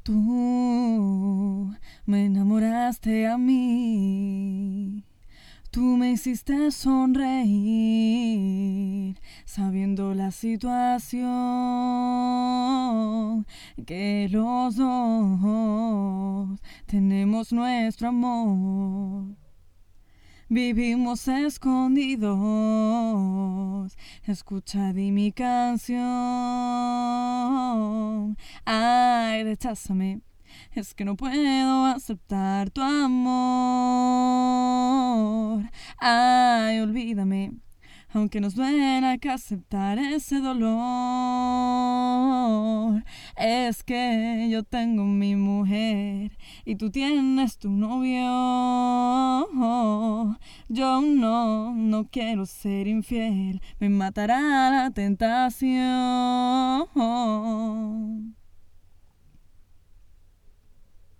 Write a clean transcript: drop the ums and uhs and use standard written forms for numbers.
Tú me enamoraste a mí. Tú me hiciste sonreír, sabiendo la situación, que los dos tenemos nuestro amor. Vivimos escondidos, escucha di mi canción. Ay, recházame, es que no puedo aceptar tu amor. Ay, olvídame, aunque nos duela que aceptar ese dolor. Es que yo tengo mi mujer y tú tienes tu novio. Yo no quiero ser infiel, me matará la tentación.